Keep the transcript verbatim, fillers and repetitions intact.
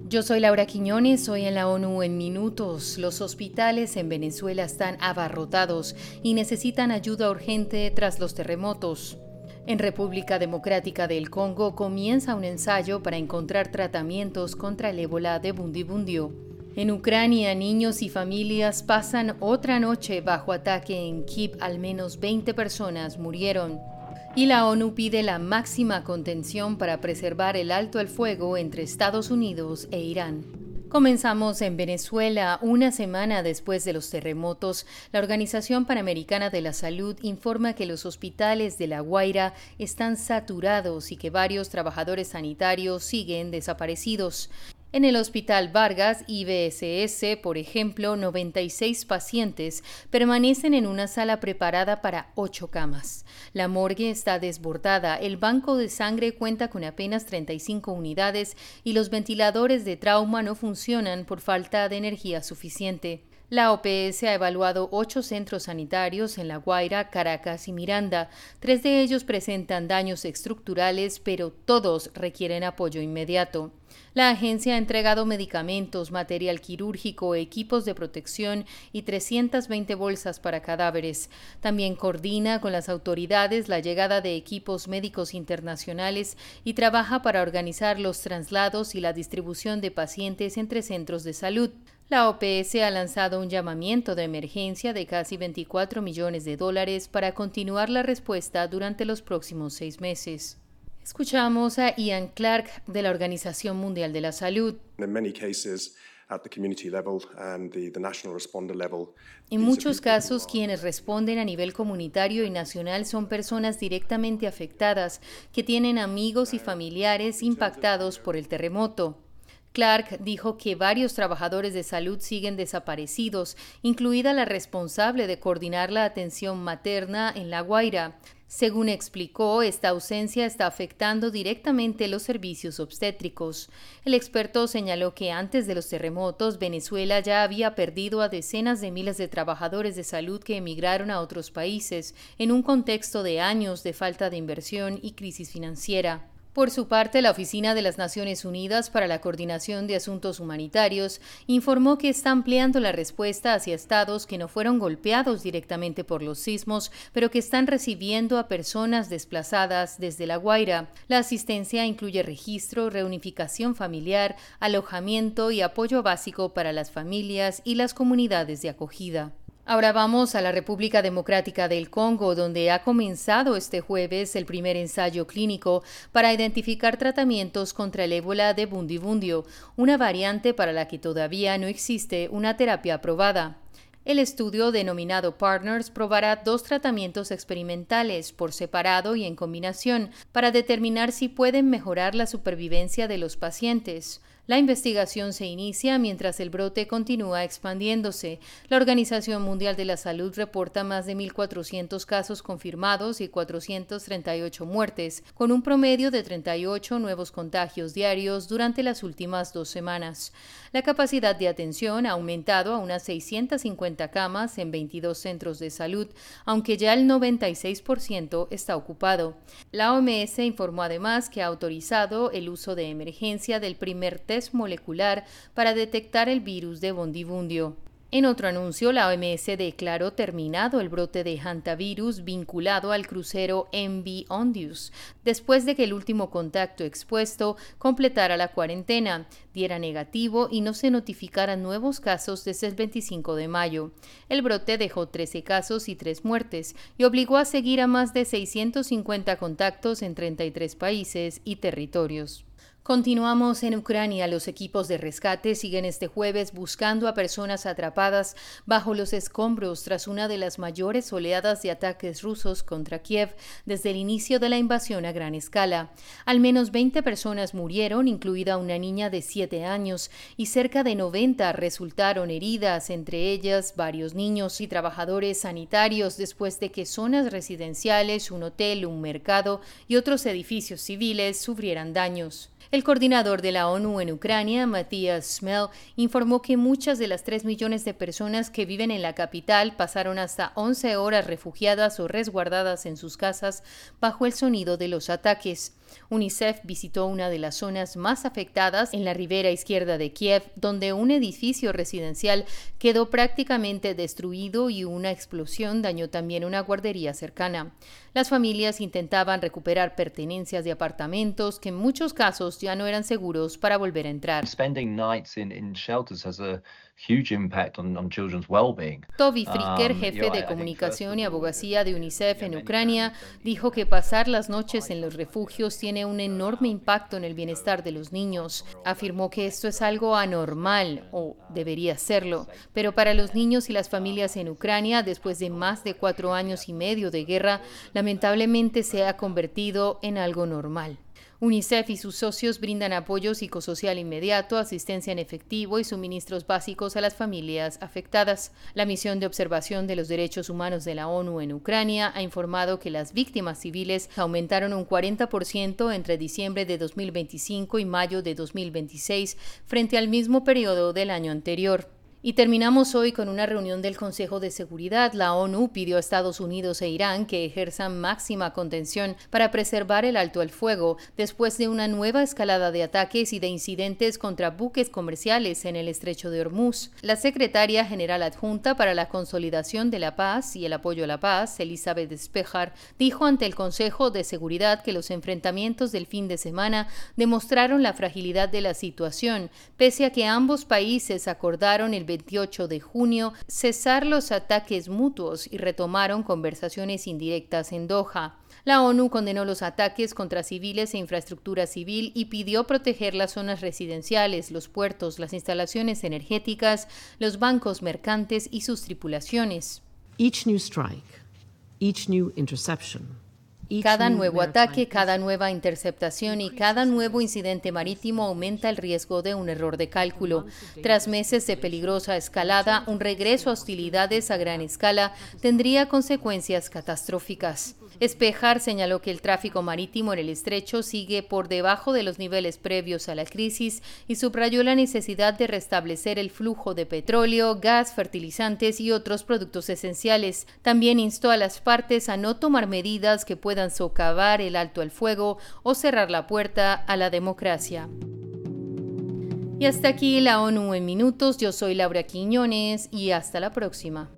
Yo soy Laura Quiñones, hoy en la ONU en minutos. Los hospitales en Venezuela están abarrotados y necesitan ayuda urgente tras los terremotos. En República Democrática del Congo comienza un ensayo para encontrar tratamientos contra el ébola de Bundibundio. En Ucrania, niños y familias pasan otra noche bajo ataque en Kiev. Al menos veinte personas murieron. Y la ONU pide la máxima contención para preservar el alto el fuego entre Estados Unidos e Irán. Comenzamos en Venezuela. Una semana después de los terremotos, la Organización Panamericana de la Salud informa que los hospitales de La Guaira están saturados y que varios trabajadores sanitarios siguen desaparecidos. En el Hospital Vargas I B S S, por ejemplo, noventa y seis pacientes permanecen en una sala preparada para ocho camas. La morgue está desbordada, el banco de sangre cuenta con apenas treinta y cinco unidades y los ventiladores de trauma no funcionan por falta de energía suficiente. La O P S ha evaluado ocho centros sanitarios en La Guaira, Caracas y Miranda. Tres de ellos presentan daños estructurales, pero todos requieren apoyo inmediato. La agencia ha entregado medicamentos, material quirúrgico, equipos de protección y trescientas veinte bolsas para cadáveres. También coordina con las autoridades la llegada de equipos médicos internacionales y trabaja para organizar los traslados y la distribución de pacientes entre centros de salud. La O P S ha lanzado un llamamiento de emergencia de casi veinticuatro millones de dólares para continuar la respuesta durante los próximos seis meses. Escuchamos a Ian Clark de la Organización Mundial de la Salud. En muchos casos, quienes responden a nivel comunitario y nacional son personas directamente afectadas que tienen amigos y familiares impactados por el terremoto. Clark dijo que varios trabajadores de salud siguen desaparecidos, incluida la responsable de coordinar la atención materna en La Guaira. Según explicó, esta ausencia está afectando directamente los servicios obstétricos. El experto señaló que antes de los terremotos, Venezuela ya había perdido a decenas de miles de trabajadores de salud que emigraron a otros países, en un contexto de años de falta de inversión y crisis financiera. Por su parte, la Oficina de las Naciones Unidas para la Coordinación de Asuntos Humanitarios informó que está ampliando la respuesta hacia estados que no fueron golpeados directamente por los sismos, pero que están recibiendo a personas desplazadas desde La Guaira. La asistencia incluye registro, reunificación familiar, alojamiento y apoyo básico para las familias y las comunidades de acogida. Ahora vamos a la República Democrática del Congo, donde ha comenzado este jueves el primer ensayo clínico para identificar tratamientos contra el ébola de Bundibundio, una variante para la que todavía no existe una terapia aprobada. El estudio, denominado Partners, probará dos tratamientos experimentales por separado y en combinación para determinar si pueden mejorar la supervivencia de los pacientes. La investigación se inicia mientras el brote continúa expandiéndose. La Organización Mundial de la Salud reporta más de mil cuatrocientos casos confirmados y cuatrocientas treinta y ocho muertes, con un promedio de treinta y ocho nuevos contagios diarios durante las últimas dos semanas. La capacidad de atención ha aumentado a unas seiscientas cincuenta camas en veintidós centros de salud, aunque ya el noventa y seis por ciento está ocupado. La O M S informó además que ha autorizado el uso de emergencia del primer test molecular para detectar el virus de Bundibundio. En otro anuncio, la O M S declaró terminado el brote de hantavirus vinculado al crucero M V Ondius, después de que el último contacto expuesto completara la cuarentena, diera negativo y no se notificaran nuevos casos desde el veinticinco de mayo. El brote dejó trece casos y tres muertes y obligó a seguir a más de seiscientos cincuenta contactos en treinta y tres países y territorios. Continuamos en Ucrania. Los equipos de rescate siguen este jueves buscando a personas atrapadas bajo los escombros tras una de las mayores oleadas de ataques rusos contra Kiev desde el inicio de la invasión a gran escala. Al menos veinte personas murieron, incluida una niña de siete años, y cerca de noventa resultaron heridas, entre ellas varios niños y trabajadores sanitarios, después de que zonas residenciales, un hotel, un mercado y otros edificios civiles sufrieran daños. El coordinador de la ONU en Ucrania, Matthias Smell, informó que muchas de las tres millones de personas que viven en la capital pasaron hasta once horas refugiadas o resguardadas en sus casas bajo el sonido de los ataques. UNICEF visitó una de las zonas más afectadas en la ribera izquierda de Kiev, donde un edificio residencial quedó prácticamente destruido y una explosión dañó también una guardería cercana. Las familias intentaban recuperar pertenencias de apartamentos que en muchos casos ya no eran seguros para volver a entrar. Spending nights in, in shelters has a huge impact on, on children's well-being. Toby Fricker, Um, you jefe know, de I, I think first comunicación of y all, abogacía de UNICEF yeah, en many Ucrania, families don't dijo even que have pasar las noches en los refugios tiene un enorme impacto en el bienestar de los niños. Afirmó que esto es algo anormal, o debería serlo, pero para los niños y las familias en Ucrania, después de más de cuatro años y medio de guerra, lamentablemente se ha convertido en algo normal. UNICEF y sus socios brindan apoyo psicosocial inmediato, asistencia en efectivo y suministros básicos a las familias afectadas. La misión de observación de los derechos humanos de la ONU en Ucrania ha informado que las víctimas civiles aumentaron un cuarenta por ciento entre diciembre de dos mil veinticinco y mayo de dos mil veintiséis frente al mismo periodo del año anterior. Y terminamos hoy con una reunión del Consejo de Seguridad. La ONU pidió a Estados Unidos e Irán que ejerzan máxima contención para preservar el alto al fuego después de una nueva escalada de ataques y de incidentes contra buques comerciales en el estrecho de Hormuz. La secretaria general adjunta para la consolidación de la paz y el apoyo a la paz, Elizabeth Spejar, dijo ante el Consejo de Seguridad que los enfrentamientos del fin de semana demostraron la fragilidad de la situación, pese a que ambos países acordaron el veintiocho de junio cesar los ataques mutuos y retomaron conversaciones indirectas en Doha. La ONU condenó los ataques contra civiles e infraestructura civil y pidió proteger las zonas residenciales, los puertos, las instalaciones energéticas, los bancos mercantes y sus tripulaciones. Each new strike, each new interception. Cada nuevo ataque, cada nueva interceptación y cada nuevo incidente marítimo aumenta el riesgo de un error de cálculo. Tras meses de peligrosa escalada, un regreso a hostilidades a gran escala tendría consecuencias catastróficas. Spejar señaló que el tráfico marítimo en el estrecho sigue por debajo de los niveles previos a la crisis y subrayó la necesidad de restablecer el flujo de petróleo, gas, fertilizantes y otros productos esenciales. También instó a las partes a no tomar medidas que puedan socavar el alto al fuego o cerrar la puerta a la democracia. Y hasta aquí la ONU en minutos. Yo soy Laura Quiñones y hasta la próxima.